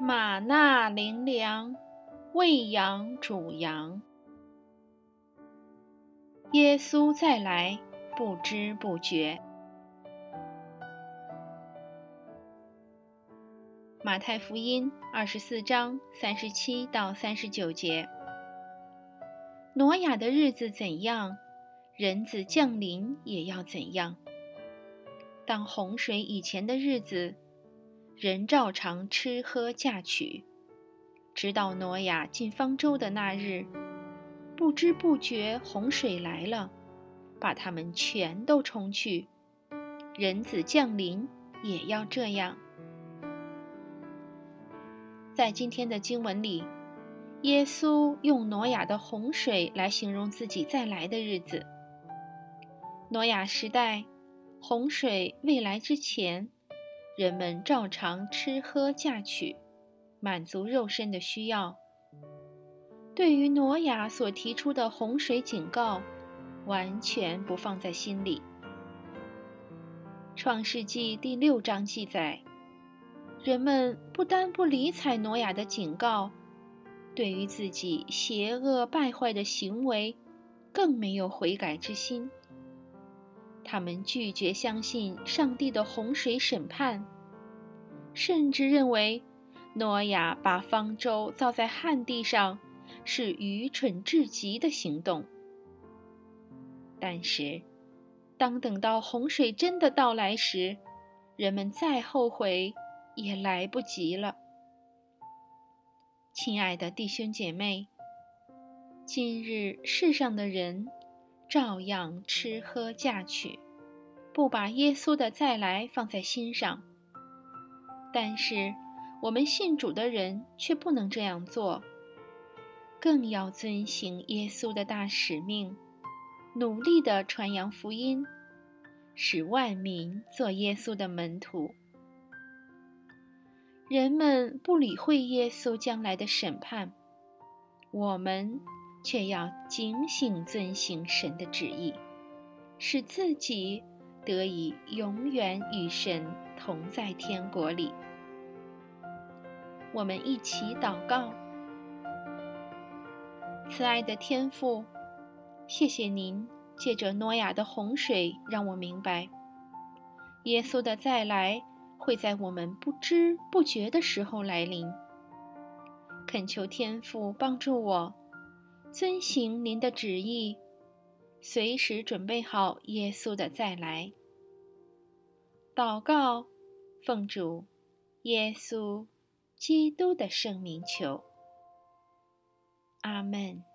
玛纳灵粮，喂养主羊。耶稣再来，不知不觉。马太福音24章37到39节。挪亚的日子怎样，人子降临也要怎样。当洪水以前的日子，人照常吃喝嫁娶，直到挪亚进方舟的那日，不知不觉洪水来了，把他们全都冲去。人子降临也要这样。在今天的经文里，耶稣用挪亚的洪水来形容自己再来的日子。挪亚时代，洪水未来之前，人们照常吃喝嫁娶，满足肉身的需要。对于挪亚所提出的洪水警告，完全不放在心里。创世纪第6章记载，人们不但不理睬挪亚的警告，对于自己邪恶败坏的行为，更没有悔改之心。他们拒绝相信上帝的洪水审判，甚至认为挪亚把方舟造在旱地上是愚蠢至极的行动。但是，当等到洪水真的到来时，人们再后悔也来不及了。亲爱的弟兄姐妹，今日世上的人照样吃喝嫁娶，不把耶稣的再来放在心上。但是我们信主的人却不能这样做，更要遵行耶稣的大使命，努力地传扬福音，使万民做耶稣的门徒。人们不理会耶稣将来的审判，我们却要警醒遵行神的旨意，使自己得以永远与神同在天国里。我们一起祷告。慈爱的天父，谢谢您借着挪亚的洪水让我明白，耶稣的再来会在我们不知不觉的时候来临。恳求天父帮助我遵行您的旨意，随时准备好耶稣的再来。祷告，奉主耶稣基督的圣名求。阿们。